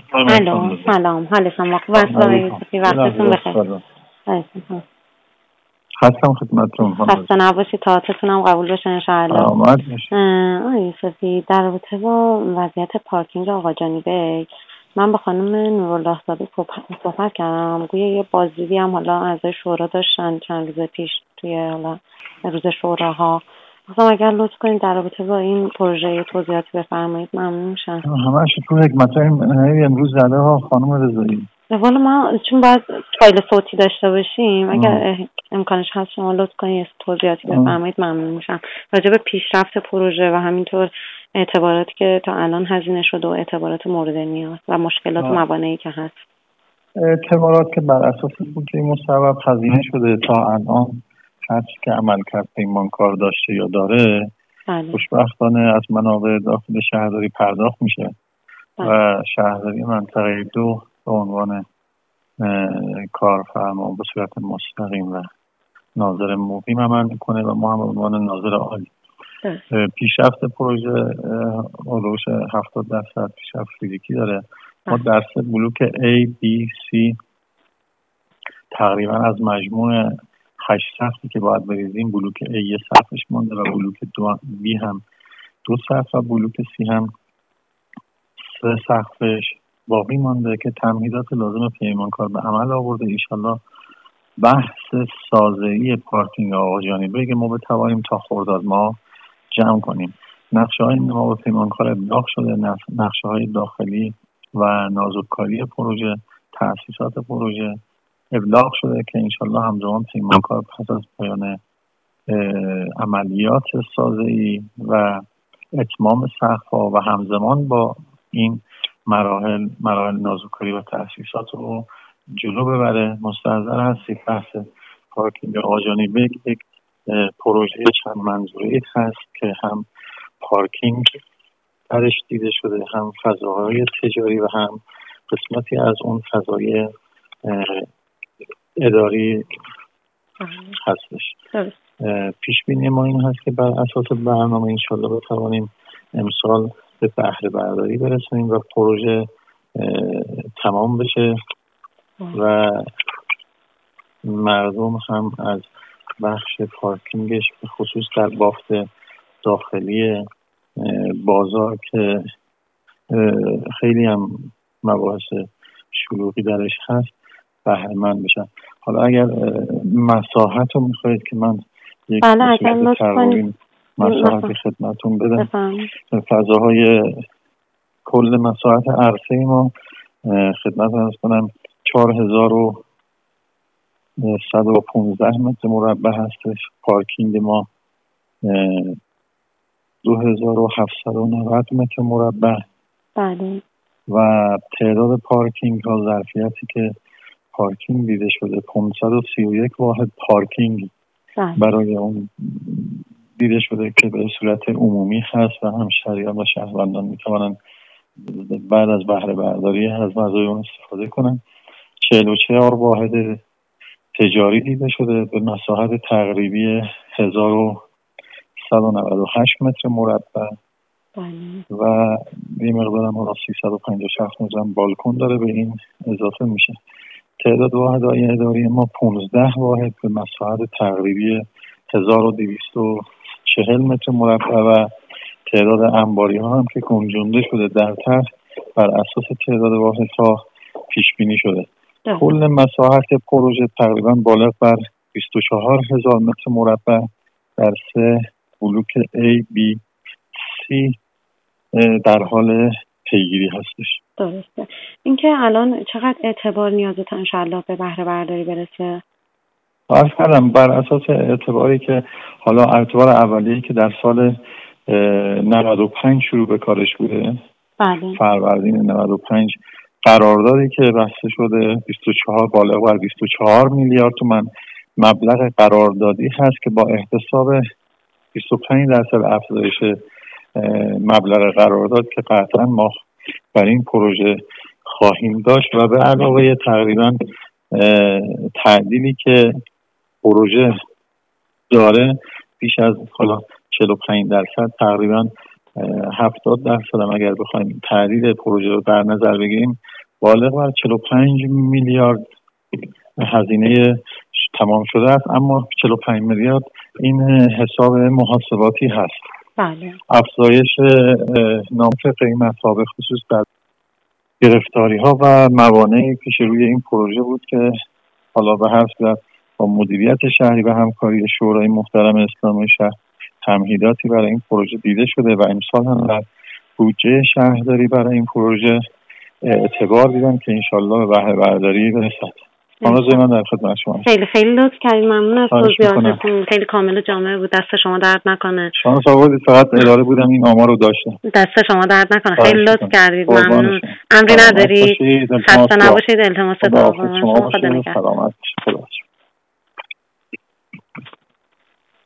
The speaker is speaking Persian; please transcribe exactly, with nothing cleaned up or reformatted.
الو سلام، حال شما خوب است؟ وقتتون بخیر. هستم خدمتتون. خسته نباشید، تاعتتونم قبول بشه ان شاء الله. آمد میشه. آقای یوسفی، در رابطه با وضعیت پارکینگ آقا جانی بیگ من با خانم نورالله زاده صحبت کردم. گویا یه بازدیدی هم حالا اعضای شورا داشتن چند روز پیش توی حالا روز شوراها. خواستم اگر لطف کنید در رابطه با این پروژه توضیحاتی بفرمایید ممنون میشم. همش تو حکمت‌های امروز زده ها خانم رضایی. والا ما چون باید فایل صوتی داشته باشیم اگر امکانش هست شما لطف کنید توضیحاتی بفرمایید ممنون میشم راجع به پیشرفت پروژه و همینطور اعتباراتی که تا الان هزینه شده و اعتبارات مورد نیاز و مشکلات و موانعی که هست. اعتبارات که بر اساس بود که این مصوب هزینه شده تا الان هر چی که عملکرد پیمانکار داشته یا داره بله. خوشبختانه از منابع داخل شهرداری پرداخت میشه. بله. و شهرداری منطقه دو به عنوان کارفرما به صورت مستقیم و ناظر مقیم عمل میکنه و ما هم به عنوان ناظر عالی. پیشرفت پروژه علوش هفتاد درصد پیشرفت فیزیکی داره. ما درصد بلوک A, B, C تقریبا از مجموع هشت سقفی که باید بریزیم بلوک A یه سقفش مونده و بلوک دو B هم دو سقف و بلوک C هم سه سقفش باقی مانده که تمهیدات لازم پیمانکار به عمل آورده. ایشالله بحث سازه‌ای پارکینگ آقا جانی بیگ ما بتوانیم تا خرداد ماه جمع کنیم. نقشه های ما به پیمانکار ابلاغ شده، نقشه های داخلی و نازک‌کاری پروژه، تأسیسات پروژه ابلاغ شده که انشالله همزمان پیمانکار پس از پایان عملیات سازه‌ای و اتمام سقف‌ها و همزمان با این مراحل مراحل نازک‌کاری و تأسیسات رو جلو ببره. مستحضر هستی بحث پارکینگ آقا جانی بیگ یک پروژه چند منظوره‌ای هست که هم پارکینگ درش دیده شده، هم فضاهای تجاری و هم قسمتی از اون فضای اداری هستش. پیش بینی ما این هست که بر اساس برنامه انشالله بتوانیم امسال به بهره برداری برسونیم و پروژه تمام بشه و مردم هم از بخش پارکینگش به خصوص در بافت داخلی بازار که خیلی هم مباحث شلوغی درش هست بهره مند بشن. حالا اگر مساحت رو میخواید که من یک بله ترمیم مساحت خدمتون بدم. فضاهای کل مساحت عرصه ما خدمت ارز کنم چهار هزار و صد و پانزده متر مربع هستش. پارکینگ ما دو هزار و هفتصد و نود متر مربع. بله. و تعداد پارکینگ ها ظرفیتی که پارکینگ دیده شده پانصد و سی و یک واحد پارکینگ بله. برای اون دیده شده که به صورت عمومی هست و هم شهریان و شهروندان میتوانند بعد از بهره برداری از مزایای اون استفاده کنن. چهل و چهار واحد تجاری دیده شده به مساحت تقریبی هزار و صد و نود و هشت متر مربع و یه مقدار هم سیصد و پنجاه و هفت متر بالکن داره به این اضافه میشه. تعداد واحدهای اداری ما پانزده واحد به مساحت تقریبی هزار و دویست و چهل متر مربع و تعداد انباری ها هم که گنجونده شده در طرح بر اساس تعداد واحد ها پیش بینی شده. کل مساحت پروژه تقریبا بالغ بر بیست و چهار هزار متر مربع در سه بلوک A, B, C در حال پیگیری هستش. درسته. اینکه الان چقدر اعتبار نیازه تا انشالله به بهره برداری برسه؟ عرض کردم بر اساس اعتباری که حالا اعتبار اولیه‌ای که در سال نود و پنج شروع به کارش بوده. بله. فروردین نود و پنج قراردادی که بسته شده بیست و چهار بالغ بر بیست و چهار میلیارد تومان مبلغ قراردادی هست که با احتساب بیست و پنج درصد افزایش مبلغ قرارداد که قطعا ما بر این پروژه خواهیم داشت و به علاوه تقریبا تعدیلی که پروژه داره بیش از حالا چهل و پنج درصد تقریبا هفتاد درصد هم اگر بخوایم تعدیل پروژه رو در نظر بگیریم بالغ بر چهل و پنج میلیارد هزینه تمام شده است، اما چهل و پنج میلیارد این حساب محاسباتی هست. بله. افزایش نامطق قیمت‌ها به خصوص در گرفتاری‌ها و موانعی پیش روی این پروژه بود که حالا به هر صورت با مدیریت شهری و همکاری شورای محترم اسلامی شهر تمهیداتی برای این پروژه دیده شده و امسال هم در بودجه شهرداری برای این پروژه اعتبار دیدن که انشالله به بهره برداری برسد. خانم من در خدمت شما. خیلی خیلی لطف کردید، ممنون از توضیحاتتون، خیلی کامل و جامع بود. دست شما درد نکنه. شانس آوردید، فقط اداره بودم این آمار رو داشتم. دست شما درد نکنه، خیلی لطف کردید، ممنون. امری نداری؟ خسته نباشید، التماس دعا. شما خدا نگهدار.